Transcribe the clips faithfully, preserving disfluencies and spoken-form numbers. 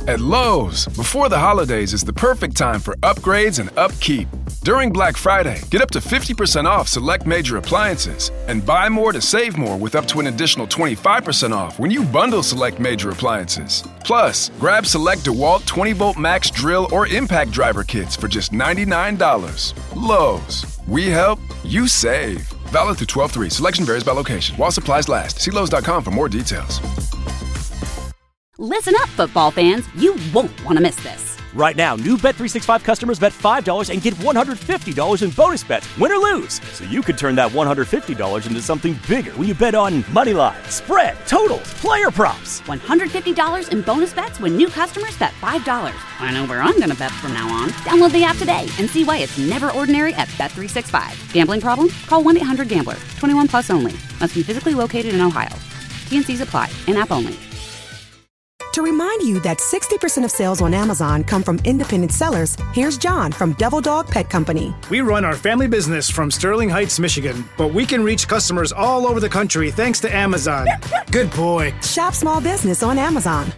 At Lowe's, before the holidays is the perfect time for upgrades and upkeep. During Black Friday, get up to fifty percent off select major appliances and buy more to save more with up to an additional twenty-five percent off when you bundle select major appliances. Plus, grab select DeWalt twenty volt max drill or impact driver kits for just ninety-nine dollars. Lowe's. We help, you save. Valid through twelve three. Selection varies by location. While supplies last. See Lowe's dot com for more details. Listen up, football fans. You won't want to miss this. Right now, new Bet three sixty-five customers bet five dollars and get one hundred fifty dollars in bonus bets, win or lose. So you could turn that one hundred fifty dollars into something bigger when you bet on money line, spread, totals, player props. one hundred fifty dollars in bonus bets when new customers bet five dollars. I know where I'm going to bet from now on. Download the app today and see why it's never ordinary at Bet three sixty-five. Gambling problem? Call one eight hundred gambler. twenty-one plus only. Must be physically located in Ohio. T N Cs apply. In-app only. To remind you that sixty percent of sales on Amazon come from independent sellers, here's John from Devil Dog Pet Company. We run our family business from Sterling Heights, Michigan, but we can reach customers all over the country thanks to Amazon. Good boy. Shop small business on Amazon.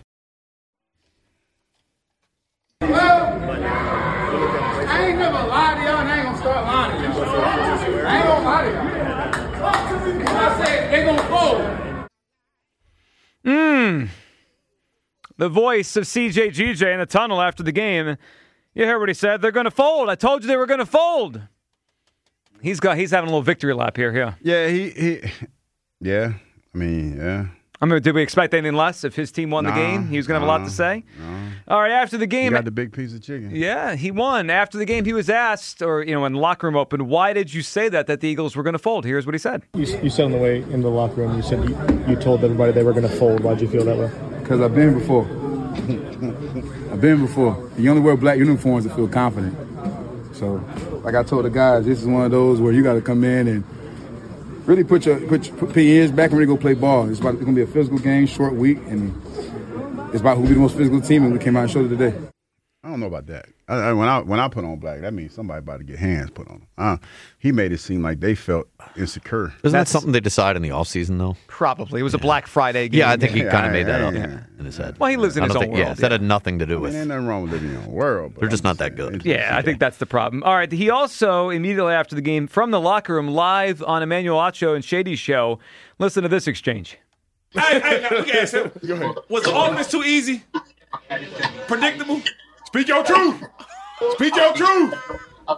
Well, I ain't never lied to y'all, and I ain't gonna start lying to y'all. I ain't gonna lie to y'all. I said they gonna fold. Mmm. The voice of C J G J in the tunnel after the game. You heard what he said. They're going to fold. I told you they were going to fold. He's got. He's having a little victory lap here. Yeah. Yeah. He. he yeah. I mean. Yeah. I mean, did we expect anything less if his team won nah, the game? He was going to have nah, a lot to say. Nah. All right. After the game, he got the big piece of chicken. Yeah, he won. After the game, he was asked, or you know, when the locker room opened, why did you say that that the Eagles were going to fold? Here's what he said. You, you said on the way in the locker room, you said you, you told everybody they were going to fold. Why'd you feel that way? Because I've been before. I've been before. You only wear black uniforms to feel confident. So, like I told the guys, this is one of those where you got to come in and really put your put your, put your ears back and really go play ball. It's about it's gonna be a physical game, short week, and it's about who be the most physical team. And we came out and showed it today. I don't know about that. I, I, when I when I put on black, that means somebody about to get hands put on them. Uh, he made it seem like they felt insecure. Isn't That's that something they decide in the offseason, though? Probably. It was yeah. a Black Friday game. Yeah, I think he yeah, kind of made yeah, that yeah, up yeah. in his head. Well, he lives in I his don't own think, world. Yeah, that yeah. had nothing to do I with. mean, ain't nothing wrong with living in your own world. They're just not that good. Yeah, I think that's the problem. All right, he also, immediately after the game, from the locker room, live on Emmanuel Acho and Shady's show, listen to this exchange. Hey, hey, look at him. Go ahead. Was the offense too easy? Predictable? Speak your truth. Speak your truth. Oh,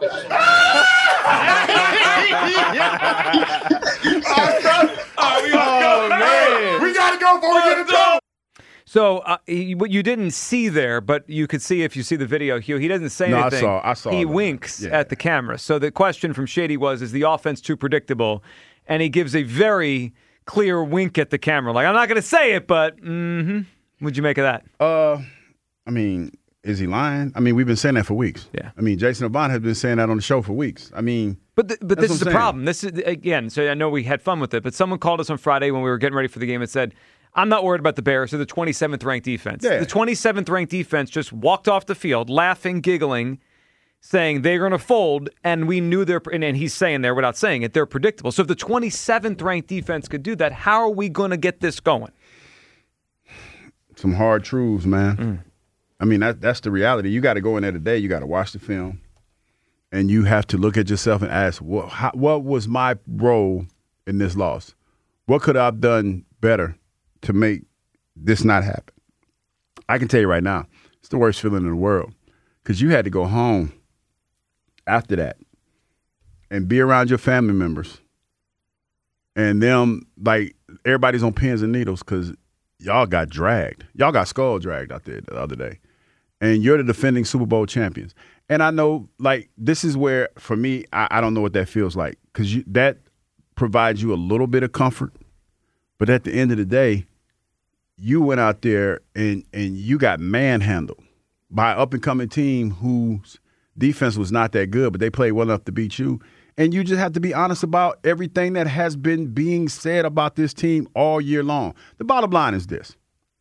man. We got to go before we get in trouble. So, uh, he, what you didn't see there, but you could see if you see the video, Hugh, he doesn't say no, anything. I saw, I saw he that. winks yeah. at the camera. So the question from Shady was, is the offense too predictable? And he gives a very clear wink at the camera. Like, I'm not going to say it, but mm-hmm. What'd you make of that? Uh, I mean, is he lying? I mean, we've been saying that for weeks. Yeah. I mean, Jason Avant has been saying that on the show for weeks. I mean, But the, but this is the saying. problem. This is, again, so I know we had fun with it, but someone called us on Friday when we were getting ready for the game and said, I'm not worried about the Bears. They're the twenty-seventh ranked defense. Yeah. The twenty-seventh ranked defense just walked off the field, laughing, giggling, saying they're going to fold, and we knew they're, and, and he's saying there without saying it, they're predictable. So if the twenty-seventh ranked defense could do that, how are we going to get this going? Some hard truths, man. Mm. I mean, that, that's the reality. You got to go in there today. You got to watch the film, and you have to look at yourself and ask, what, how, what was my role in this loss? What could I have done better to make this not happen? I can tell you right now, it's the worst feeling in the world because you had to go home after that and be around your family members and them, like, everybody's on pins and needles because y'all got dragged. Y'all got skull dragged out there the other day. And you're the defending Super Bowl champions. And I know, like, this is where, for me, I, I don't know what that feels like because that provides you a little bit of comfort. But at the end of the day, you went out there and, and you got manhandled by an up-and-coming team whose defense was not that good, but they played well enough to beat you. And you just have to be honest about everything that has been being said about this team all year long. The bottom line is this.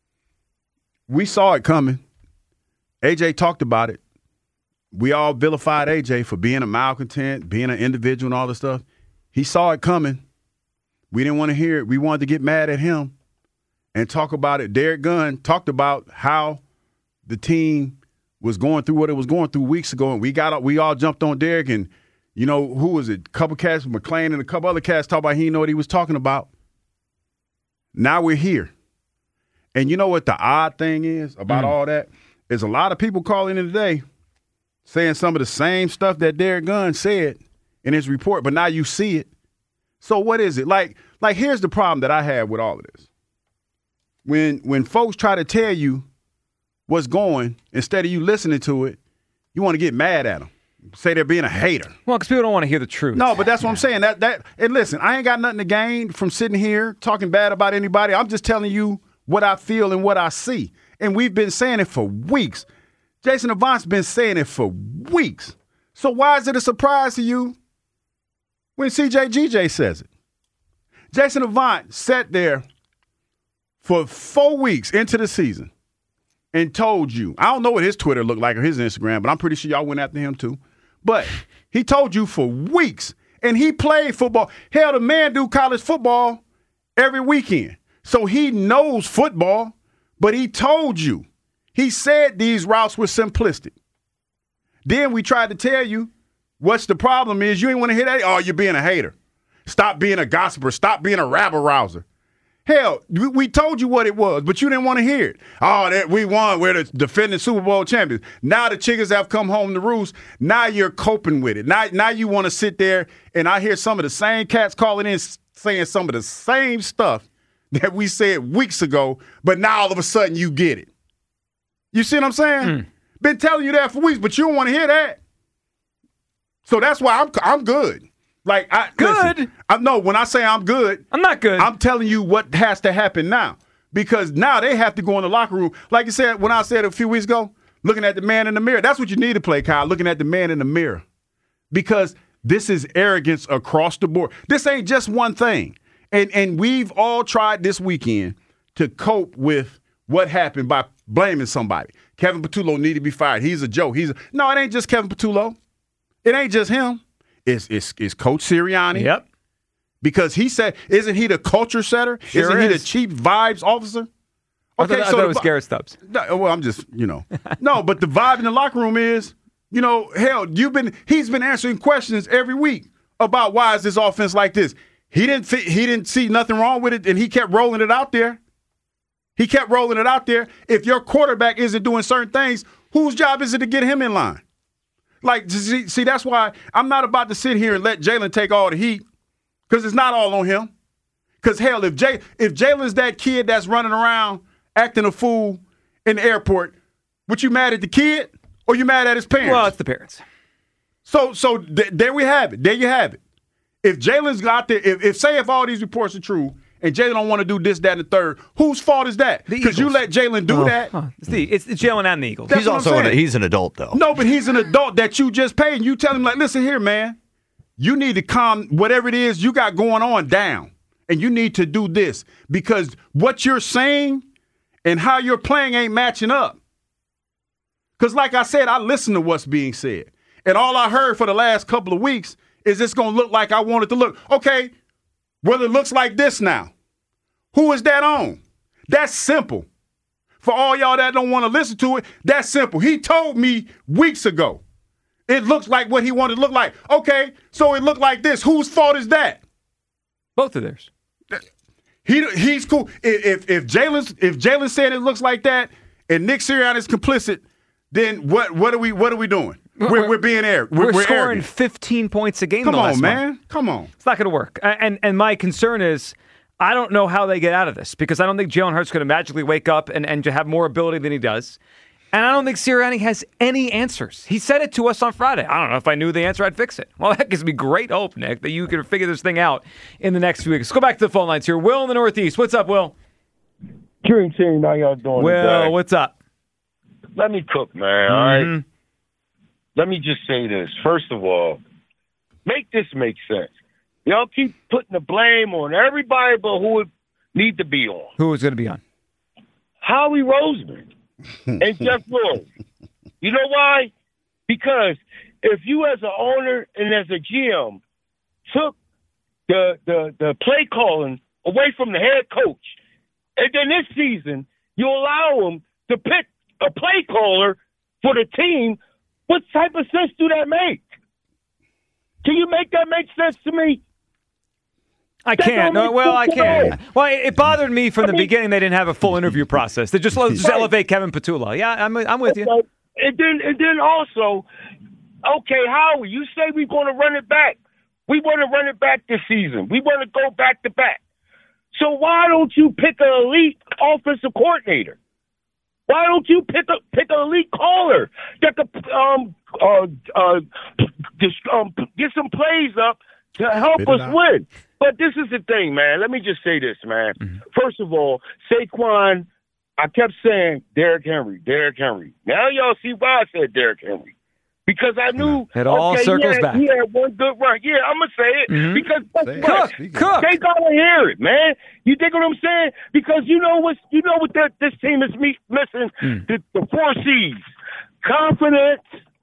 We saw it coming. A J talked about it. We all vilified A J for being a malcontent, being an individual and all this stuff. He saw it coming. We didn't want to hear it. We wanted to get mad at him and talk about it. Derek Gunn talked about how the team was going through what it was going through weeks ago, and we got we all jumped on Derek, and you know who was it? A couple cats, McClain and a couple other cats talk about he didn't know what he was talking about. Now we're here, and you know what the odd thing is about mm. all that is a lot of people calling in today saying some of the same stuff that Derek Gunn said in his report, but now you see it. So what is it like? Like here's the problem that I have with all of this. When when folks try to tell you what's going, instead of you listening to it, you want to get mad at them. Say they're being a hater. Well, because people don't want to hear the truth. No, but that's what I'm saying. That that and listen, I ain't got nothing to gain from sitting here talking bad about anybody. I'm just telling you what I feel and what I see. And we've been saying it for weeks. Jason Avant's been saying it for weeks. So why is it a surprise to you when C J G J says it? Jason Avant sat there for four weeks into the season and told you, I don't know what his Twitter looked like or his Instagram, but I'm pretty sure y'all went after him too. But he told you for weeks, and he played football. Hell, the man do college football every weekend. So he knows football, but he told you. He said these routes were simplistic. Then we tried to tell you what's the problem is. You ain't want to hear that. Oh, you're being a hater. Stop being a gossiper. Stop being a rabble-rouser. Hell, we told you what it was, but you didn't want to hear it. Oh, that we won. We're the defending Super Bowl champions. Now the chickens have come home to roost. Now you're coping with it. Now, now you want to sit there, and I hear some of the same cats calling in saying some of the same stuff that we said weeks ago, but now all of a sudden you get it. You see what I'm saying? Mm. Been telling you that for weeks, but you don't want to hear that. So that's why I'm I'm good. Like I good. Listen, I know when I say I'm good, I'm not good. I'm telling you what has to happen now. Because now they have to go in the locker room. Like you said, when I said a few weeks ago, looking at the man in the mirror. That's what you need to play, Kyle, looking at the man in the mirror. Because this is arrogance across the board. This ain't just one thing. And and we've all tried this weekend to cope with what happened by blaming somebody. Kevin Patullo need to be fired. He's a joke. He's a, no, it ain't just Kevin Patullo. It ain't just him. It's, it's, it's Coach Sirianni. Yep. Because he said, isn't he the culture setter? Sure isn't is. he the chief vibes officer? Okay, I thought, so I thought it was Garrett Stubbs. No, well, I'm just, you know. No, but the vibe in the locker room is, you know, hell, you've been he's been answering questions every week about why is this offense like this. He didn't he didn't see nothing wrong with it, and he kept rolling it out there. He kept rolling it out there. If your quarterback isn't doing certain things, whose job is it to get him in line? Like, see, see, that's why I'm not about to sit here and let Jalen take all the heat, because it's not all on him. Because, hell, if Jay, if Jalen's that kid that's running around acting a fool in the airport, would you mad at the kid or you mad at his parents? Well, it's the parents. So, so th- there we have it. There you have it. If Jalen's got there, if, if say if all these reports are true, and Jalen don't want to do this, that, and the third, whose fault is that? Because you let Jalen do oh, that. Huh. It's, the, it's, it's Jalen and the Eagles. That's he's also an, he's an adult, though. No, but he's an adult that you just paid, and you tell him, like, listen here, man, you need to calm whatever it is you got going on down, and you need to do this because what you're saying and how you're playing ain't matching up. Because like I said, I listen to what's being said, and all I heard for the last couple of weeks is it's going to look like I want it to look. Okay, well, it looks like this now. Who is that on? That's simple. For all y'all that don't want to listen to it, that's simple. He told me weeks ago. It looks like what he wanted to look like. Okay, so it looked like this. Whose fault is that? Both of theirs. He he's cool. If if Jalen's if Jalen said it looks like that, and Nick Sirianni is complicit, then what what are we what are we doing? We're, we're, we're being air. We're, we're, we're scoring arrogant. fifteen points a game. Come the on, last man. month. Come on. It's not going to work. And and my concern is, I don't know how they get out of this because I don't think Jalen Hurts is going to magically wake up and, and to have more ability than he does. And I don't think Sirianni has any answers. He said it to us on Friday. I don't know if I knew the answer, I'd fix it. Well, that gives me great hope, Nick, that you can figure this thing out in the next few weeks. Let's go back to the phone lines here. Will in the Northeast. What's up, Will? Dream team, how y'all doing Will, today? what's up? Let me cook, man, mm-hmm. all right? Let me just say this. First of all, make this make sense. Y'all keep putting the blame on everybody but who would need to be on. Who is going to be on? Howie Roseman and Jeff Wilson. You know why? Because if you as an owner and as a G M took the, the, the play calling away from the head coach, and then this season you allow him to pick a, a play caller for the team, what type of sense do that make? Can you make that make sense to me? I can't. No, well, I can't. Well, it, it bothered me from I the mean, beginning they didn't have a full interview process. They just, just elevate Kevin Petula. Yeah, I'm, I'm with you. And then, and then also, okay, Howie, you say we're going to run it back. We want to run it back this season. We want to go back to back. So why don't you pick an elite offensive coordinator? Why don't you pick a pick an elite caller that could um uh uh just, um, get some plays up to help us win? But this is the thing, man. Let me just say this, man. Mm-hmm. First of all, Saquon, I kept saying Derrick Henry, Derrick Henry. Now y'all see why I said Derrick Henry. Because I knew it all okay, circles he had, back. He had one good run. Yeah, I'm gonna say it mm-hmm. because say Cook, it. Cook. They gotta hear it, man. You dig what I'm saying? Because you know what you know what that this team is me- missing mm. the, the four C's: confidence,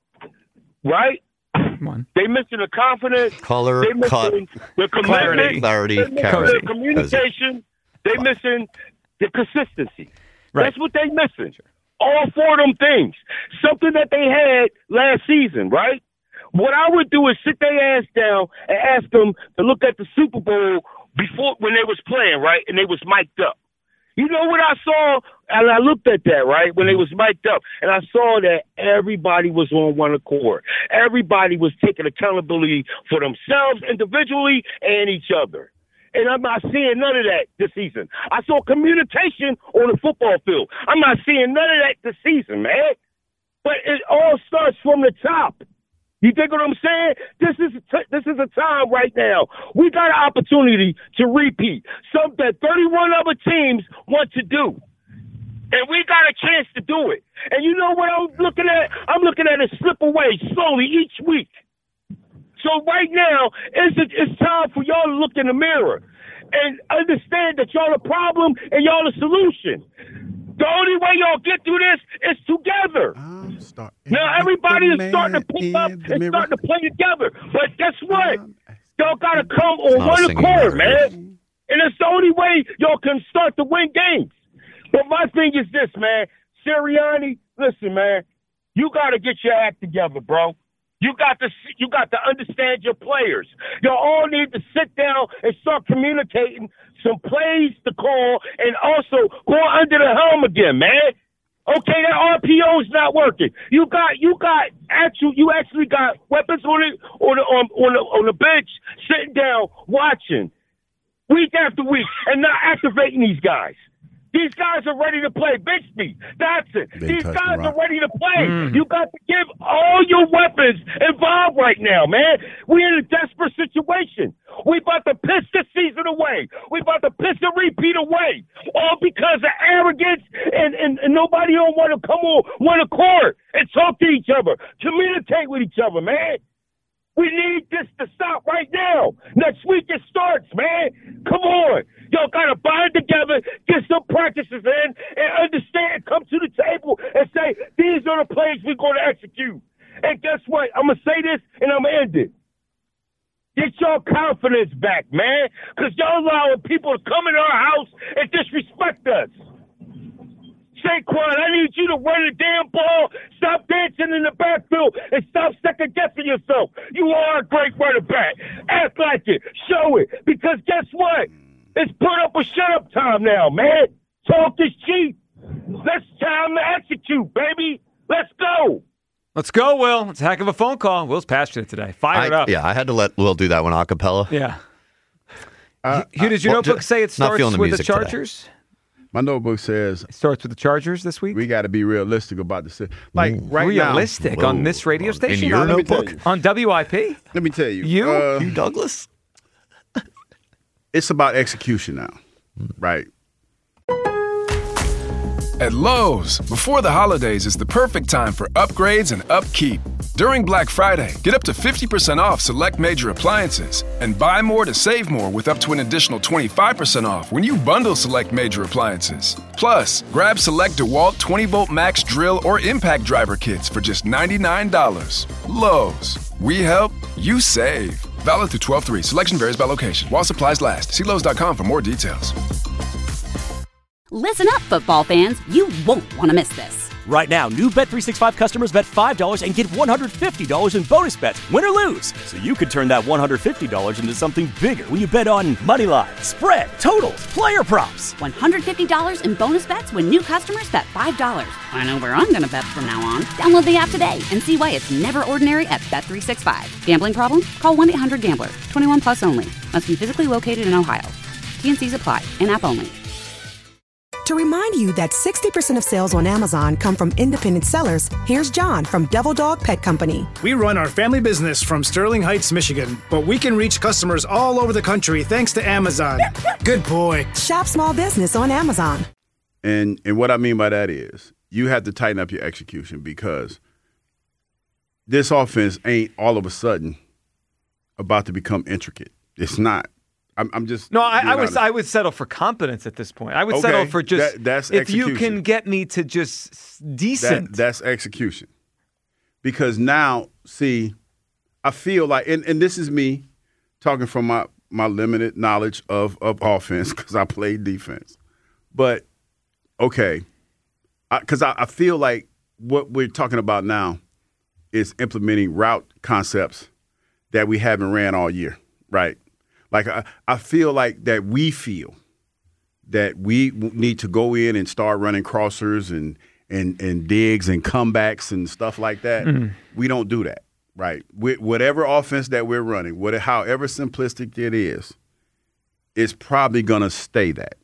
right? Come on. They missing the confidence, color, they missing cut, the clarity, clarity, they missing clarity. the communication. They missing the consistency. Right. That's what they missing. All four of them things. Something that they had last season, right? What I would do is sit their ass down and ask them to look at the Super Bowl before when they was playing, right? And they was mic'd up. You know what I saw? And I looked at that, right, when they was mic'd up, and I saw that everybody was on one accord. Everybody was taking accountability for themselves individually and each other. And I'm not seeing none of that this season. I saw communication on the football field. I'm not seeing none of that this season, man. But it all starts from the top. You think what I'm saying? This is t- this is a time right now. We got an opportunity to repeat something that thirty-one other teams want to do. And we got a chance to do it. And you know what I'm looking at? I'm looking at it slip away slowly each week. So right now, it's, a, it's time for y'all to look in the mirror and understand that y'all the problem and y'all the solution. The only way y'all get through this is together. Now, everybody is starting to pick up and starting to play together. But guess what? Y'all got to come on one accord, man. And it's the only way y'all can start to win games. But my thing is this, man. Sirianni, listen, man. You got to get your act together, bro. You got to you got to understand your players. You all need to sit down and start communicating some plays to call and also go under the helm again, man. Okay, that R P O is not working. You got you got actual you actually got weapons on it on the on, on the on the bench sitting down watching week after week and not activating these guys. These guys are ready to play. Bixby, that's it. They These guys the are ready to play. Mm. You got to give all your weapons involved right now, man. We're in a desperate situation. We about to piss this season away. We about to piss the repeat away. All because of arrogance and, and, and nobody don't want to come on one accord and talk to each other. Communicate with each other, man. We need this to stop right now. Next week it starts, man. Come on. Y'all got to bind together, get some practices in, and understand, come to the table and say, these are the plays we're going to execute. And guess what? I'm going to say this, and I'm going to end it. Get your confidence back, man, because y'all allowing people to come in our house and disrespect us. Saquon, I need you to run the damn ball, stop dancing in the backfield, and stop second-guessing yourself. You are a great running back. Act like it. Show it. Because guess what? It's put up or shut up time now, man. Talk is cheap. Let's time to execute, baby. Let's go. Let's go, Will. It's a heck of a phone call. Will's passionate today. Fire it I, up. Yeah, I had to let Will do that one a cappella. Yeah. Uh, Hugh, does your well, notebook say it starts the with the Chargers? Today. My notebook says it starts with the Chargers this week. We got to be realistic about the like Ooh, right realistic now. on this radio station. In your notebook on W I P. Let me tell you, you, uh, you Douglas. It's about execution now, right? At Lowe's, before the holidays is the perfect time for upgrades and upkeep. During Black Friday, get up to fifty percent off select major appliances and buy more to save more with up to an additional twenty-five percent off when you bundle select major appliances. Plus, grab select DeWalt twenty volt max drill or impact driver kits for just ninety-nine dollars. Lowe's, we help, you save. Valid through twelve three. Selection varies by location. While supplies last. See Lowe's dot com for more details. Listen up, football fans. You won't want to miss this. Right now, new Bet three sixty-five customers bet five dollars and get one hundred fifty dollars in bonus bets, win or lose. So you could turn that one hundred fifty dollars into something bigger when you bet on money line, spread, totals, player props. one hundred fifty dollars in bonus bets when new customers bet five dollars. I know where I'm going to bet from now on. Download the app today and see why it's never ordinary at Bet three sixty-five. Gambling problem? Call one eight hundred gambler. twenty-one plus only. Must be physically located in Ohio. T N Cs apply. In-app only. To remind you that sixty percent of sales on Amazon come from independent sellers, here's John from Devil Dog Pet Company. We run our family business from Sterling Heights, Michigan, but we can reach customers all over the country thanks to Amazon. Good boy. Shop small business on Amazon. And and what I mean by that is you have to tighten up your execution because this offense ain't all of a sudden about to become intricate. It's not. I'm, I'm just no. I, I would honest. I would settle for competence at this point. I would Okay, settle for just that- that's if you execution. can get me to just s- decent. That, that's execution. Because now, see, I feel like, and, and this is me talking from my, my limited knowledge of, of offense because I played defense. But, okay, because I, I, I feel like what we're talking about now is implementing route concepts that we haven't ran all year, right? Like, I, I feel like that we feel that we w- need to go in and start running crossers and and and digs and comebacks and stuff like that. Mhm. We don't do that, right? With whatever offense that we're running, whatever, however simplistic it is, it's probably going to stay that.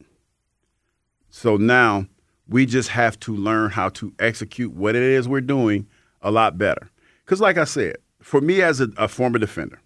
So now we just have to learn how to execute what it is we're doing a lot better. Because like I said, for me as a, a former defender,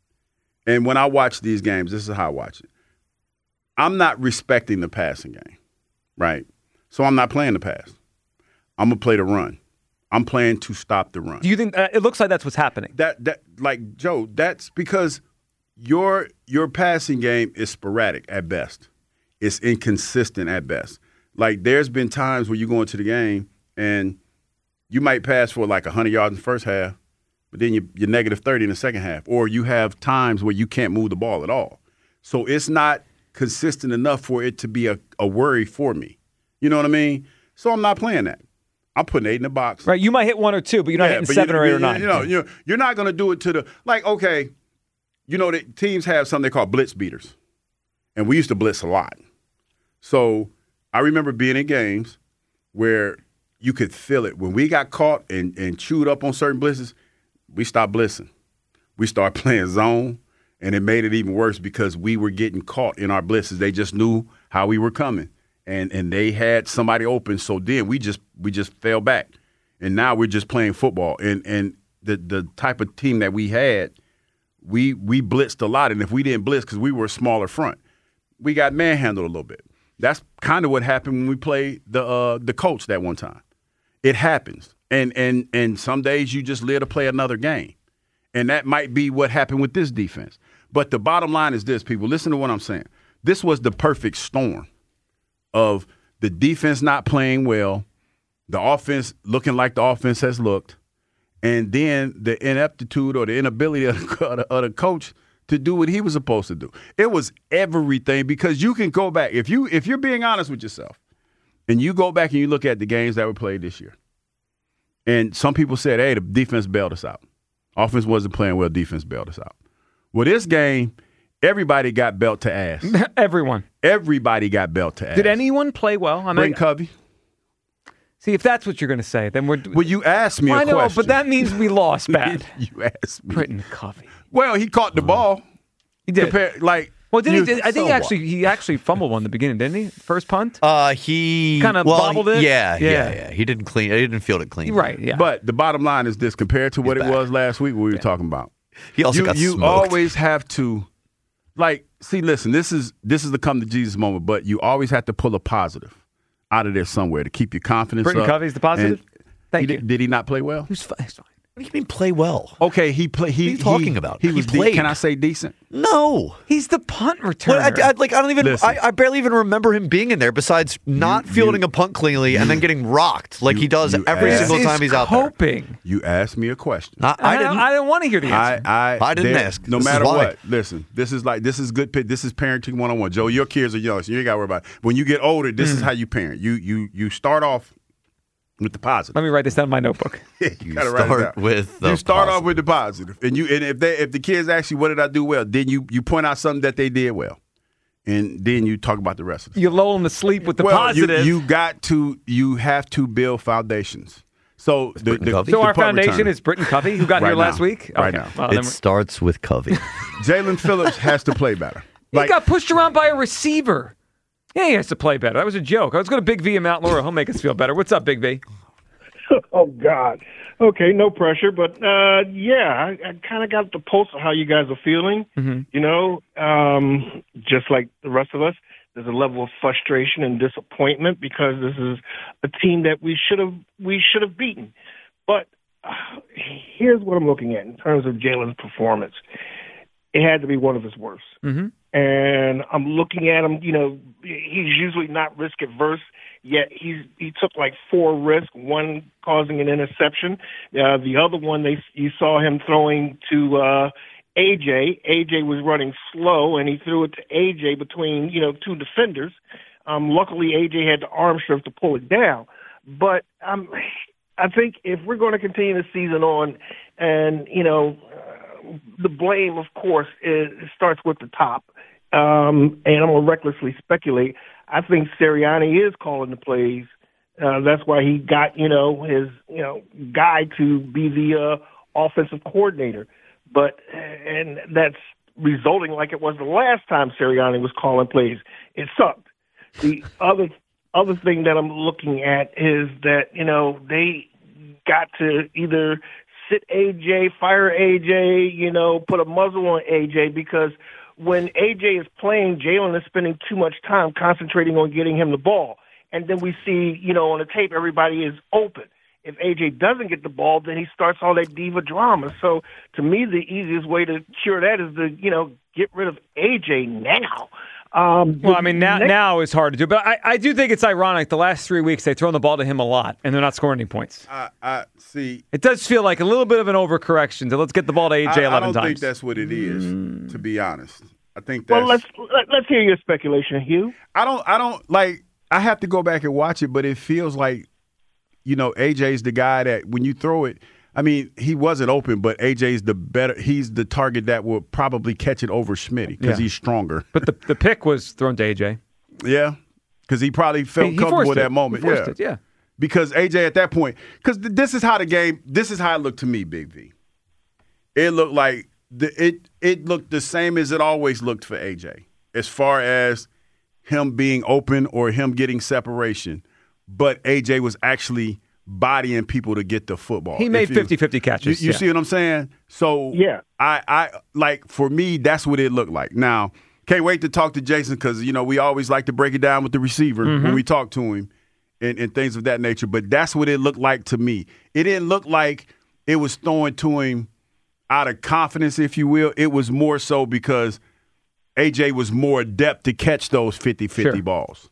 and when I watch these games, this is how I watch it. I'm not respecting the passing game, right? So I'm not playing the pass. I'm going to play the run. I'm playing to stop the run. Do you think uh, it looks like that's what's happening? That that like Joe, that's because your your passing game is sporadic at best. It's inconsistent at best. Like there's been times where you go into the game and you might pass for like one hundred yards in the first half, but then you, you're negative thirty in the second half. Or you have times where you can't move the ball at all. So it's not consistent enough for it to be a, a worry for me. You know what I mean? So I'm not playing that. I'm putting eight in the box. Right, you might hit one or two, but you're not Yeah, hitting but seven you, or eight you, or nine. You know, you're, you're not going to do it to the – like, okay, you know, the teams have something they call blitz beaters, and we used to blitz a lot. So I remember being in games where you could feel it. When we got caught and, and chewed up on certain blitzes, we stopped blitzing. We started playing zone, and it made it even worse because we were getting caught in our blitzes. They just knew how we were coming, and and they had somebody open. So then we just we just fell back, and now we're just playing football. And and the the type of team that we had, we we blitzed a lot. And if we didn't blitz because we were a smaller front, we got manhandled a little bit. That's kind of what happened when we played the uh, the Colts that one time. It happens, and and and some days you just live to play another game, and that might be what happened with this defense. But the bottom line is this, people. Listen to what I'm saying. This was the perfect storm of the defense not playing well, the offense looking like the offense has looked, and then the ineptitude or the inability of the, of the coach to do what he was supposed to do. It was everything because you can go back. If, you, if you're being honest with yourself and you go back and you look at the games that were played this year, and some people said, hey, the defense bailed us out. Offense wasn't playing well, defense bailed us out. Well, this game, everybody got belt to ass. Everyone. Everybody got belt to ass. Did anyone play well? I mean, Bring Covey. See, if that's what you're going to say, then we're. Well, you asked me a I know, question. but that means we lost bad. You asked me. Britton Covey. Well, he caught the ball. He did. Compared, like, well, did you, he? Did, I think so he actually he actually fumbled one in the beginning, didn't he? First punt. Uh, he Kind of well, bobbled it? Yeah, yeah, Yeah. yeah, He didn't clean. He didn't field it clean. Right. Yeah. But the bottom line is this: compared to what He's it back. was last week, what we were talking about. He also you, got you smoked. always have to, like, see, listen. This is this is the come to Jesus moment, but you always have to pull a positive out of there somewhere to keep your confidence Britton up. Covey's the positive? And Thank he you. Did, did he not play well? He was fine. He's fine. What do you mean play well? Okay, he played. He, What are you talking he- about? He, He was. de- played. Can I say decent? No. He's the punt What, returner. I, I, like I don't even. Listen. I, I barely even remember him being in there. Besides not You- fielding you- a punt cleanly and then getting rocked like you- he does you every asked- single time he's out there. Coping. You asked me a question. I, I I, didn't. I didn't want to hear the I, answer. I, I didn't there- ask. No This is matter why. what, listen. This is like this is good. pi- This is parenting one on one. Joe, your kids are young, so you ain't got to worry about it. When you get older, this Mm. is how you parent. You you you start off with the positive. Let me write this down in my notebook. you gotta write it down. with the you start positive. off with the positive, and you and if they if the kids ask you what did I do well, then you you point out something that they did well, and then you talk about the rest of it. You lull them to sleep with the well, positive. You, you got to you have to build foundations. So the, the, so the our punt foundation return. is Britton Covey, who got Right here last now. week. Right Okay. now. Well, It then we- starts with Covey. Jalen Phillips has to play better. he got pushed around by a receiver. Yeah, he has to play better. That was a joke. I was going to Big V and Mount Laurel. He'll make us feel better. What's up, Big V? Oh, God. Okay, no pressure, but uh, yeah, I, I kind of got the pulse of how you guys are feeling. Mm-hmm. You know, um, just like the rest of us, there's a level of frustration and disappointment because this is a team that we should have we should have beaten. But uh, here's what I'm looking at in terms of Jalen's performance. It had to be one of his worst. Mm-hmm. And I'm looking at him, you know, he's usually not risk adverse, yet he's he took like four risks, one causing an interception. Uh, the other one, they you saw him throwing to uh, A J. A J was running slow, and he threw it to A J between, you know, two defenders. Um, luckily, A J had the arm strength to pull it down. But um, I think if we're going to continue the season on and, you know, uh, the blame, of course, is, starts with the top. Um, and I'm going to recklessly speculate. I think Sirianni is calling the plays. Uh, that's why he got, you know, his, you know, guy to be the uh, offensive coordinator. But, and that's resulting like it was the last time Sirianni was calling plays. It sucked. The other other thing that I'm looking at is that, you know, they got to either sit A J, fire A J, you know, put a muzzle on A J, because when A J is playing, Jalen is spending too much time concentrating on getting him the ball. And then we see, you know, on the tape, everybody is open. If A J doesn't get the ball, then he starts all that diva drama. So to me, the easiest way to cure that is to, you know, get rid of A J now. Um, Well, I mean, now next- now is hard to do, but I, I do think it's ironic. The last three weeks, they've thrown the ball to him a lot, and they're not scoring any points. I, I see. It does feel like a little bit of an overcorrection to let's get the ball to A J I, eleven I don't times. think that's what it is, to be honest. I think that's. Well, let's let, let's hear your speculation, Hugh. I don't. I don't like. I have to go back and watch it, but it feels like, you know, A J's the guy that when you throw it. I mean, he wasn't open, but A J's the better. He's the target that will probably catch it over Schmitty because Yeah. he's stronger. But the the pick was thrown to A J. Yeah, because he probably felt He- he comfortable forced with that it. moment. He forced yeah. it, yeah. Because A J at that point, because th- this is how the game. This is how it looked to me, Big V. It looked like the it it looked the same as it always looked for A J, as far as him being open or him getting separation. But A J was actually bodying people to get the football. He made If you- fifty-fifty catches. You, you yeah. see what I'm saying? So yeah, I, I like for me that's what it looked like. Now can't wait to talk to Jason because you know we always like to break it down with the receiver Mm-hmm. when we talk to him and, and things of that nature. But that's what it looked like to me. It didn't look like it was thrown to him out of confidence, if you will. It was more so because A J was more adept to catch those fifty-fifty Sure. balls.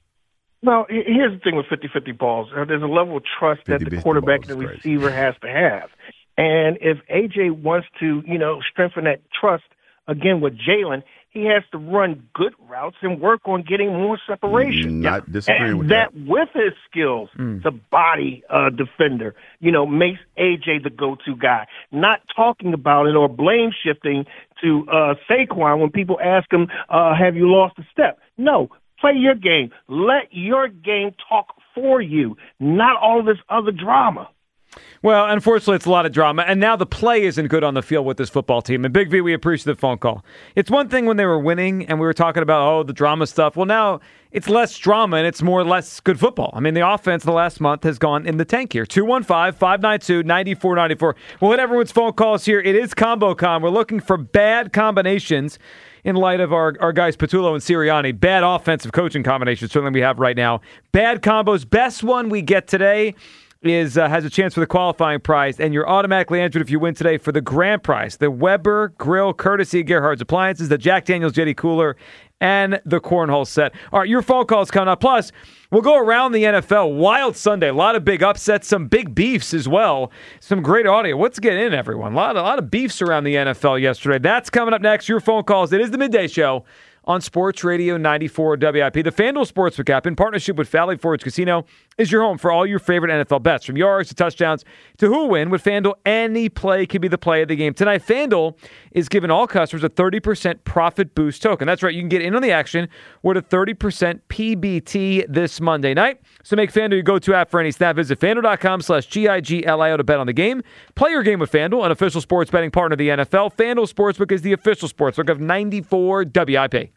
Well, he- here's the thing with fifty-fifty balls. Uh, There's a level of trust that the fifty-fifty quarterback balls and the is crazy. receiver has to have. And if A J wants to, you know, strengthen that trust, again, with Jalen, he has to run good routes and work on getting more separation. Not disagreeing and with that. that. with his skills, the body uh, defender, you know, makes A J the go-to guy. Not talking about it or blame shifting to uh, Saquon when people ask him, uh, have you lost a step? No, play your game. Let your game talk for you, not all of this other drama. Well, unfortunately, it's a lot of drama, and now the play isn't good on the field with this football team. And Big V, we appreciate the phone call. It's one thing when they were winning, and we were talking about, oh, the drama stuff. Well, now it's less drama, and it's more or less good football. I mean, the offense the last month has gone in the tank here. two one five, five nine two, nine four nine four. We'll hit everyone's phone calls here. It is ComboCon. We're looking for bad combinations in light of our, our guys Patullo and Sirianni. Bad offensive coaching combinations, certainly we have right now. Bad combos. Best one we get today is uh, has a chance for the qualifying prize, and you're automatically entered if you win today for the grand prize, the Weber Grill, courtesy of Gerhard's Appliances, the Jack Daniels Jetty Cooler, and the Cornhole Set. All right, your phone calls coming up. Plus, we'll go around the N F L. Wild Sunday. A lot of big upsets, some big beefs as well. Some great audio. Let's get in, everyone. A lot, a lot of beefs around the N F L yesterday. That's coming up next. Your phone calls. It is the Midday Show on Sports Radio ninety-four W I P. The FanDuel Sportsbook app, in partnership with Valley Forge Casino, is your home for all your favorite N F L bets. From yards to touchdowns to who will win, with FanDuel, any play can be the play of the game. Tonight, FanDuel is giving all customers a thirty percent profit boost token. That's right, you can get in on the action with a thirty percent P B T this Monday night. So make FanDuel your go-to app for any snap. Visit FanDuel.com slash G I G L I O to bet on the game. Play your game with FanDuel, an official sports betting partner of the N F L. FanDuel Sportsbook is the official sportsbook of ninety-four W I P.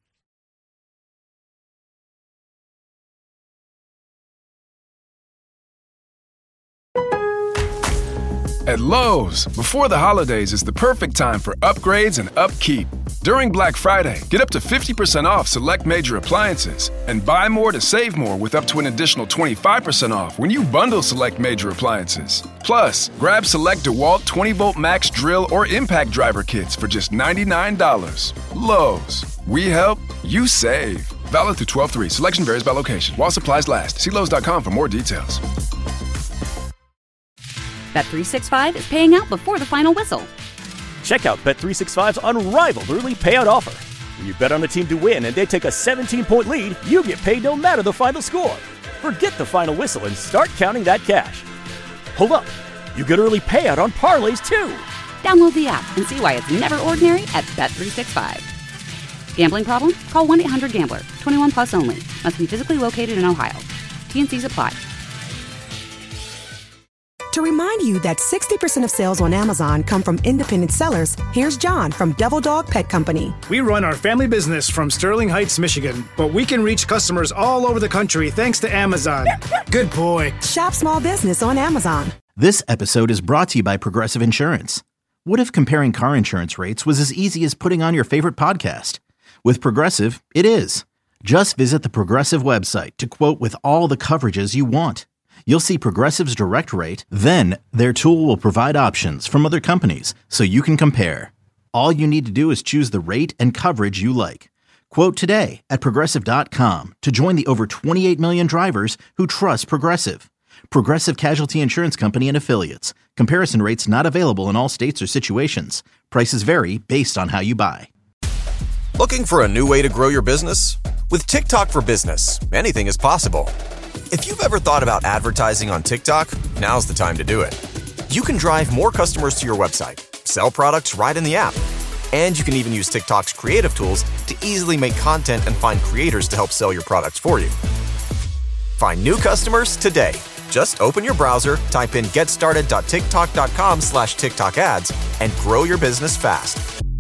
At Lowe's, before the holidays is the perfect time for upgrades and upkeep. During Black Friday, get up to fifty percent off select major appliances and buy more to save more with up to an additional twenty-five percent off when you bundle select major appliances. Plus, grab select DeWalt twenty volt max drill or impact driver kits for just ninety-nine dollars. Lowe's, we help, you save. Valid through twelve three. Selection varies by location. While supplies last. See Lowe's dot com for more details. Bet three sixty-five is paying out before the final whistle. Check out Bet three sixty-five's unrivaled early payout offer. When you bet on a team to win and they take a seventeen-point lead, you get paid no matter the final score. Forget the final whistle and start counting that cash. Hold up. You get early payout on parlays, too. Download the app and see why it's never ordinary at Bet three sixty-five. Gambling problem? Call one eight hundred gambler. twenty-one plus only. Must be physically located in Ohio. T N Cs apply. To remind you that sixty percent of sales on Amazon come from independent sellers, here's John from Devil Dog Pet Company. We run our family business from Sterling Heights, Michigan, but we can reach customers all over the country thanks to Amazon. Good boy. Shop small business on Amazon. This episode is brought to you by Progressive Insurance. What if comparing car insurance rates was as easy as putting on your favorite podcast? With Progressive, it is. Just visit the Progressive website to quote with all the coverages you want. You'll see Progressive's direct rate, then their tool will provide options from other companies so you can compare. All you need to do is choose the rate and coverage you like. Quote today at Progressive dot com to join the over twenty-eight million drivers who trust Progressive. Progressive Casualty Insurance Company and Affiliates. Comparison rates not available in all states or situations. Prices vary based on how you buy. Looking for a new way to grow your business? With TikTok for Business, anything is possible. If you've ever thought about advertising on TikTok, now's the time to do it. You can drive more customers to your website, sell products right in the app, and you can even use TikTok's creative tools to easily make content and find creators to help sell your products for you. Find new customers today. Just open your browser, type in getstarted dot tiktok dot com slash TikTok ads, and grow your business fast.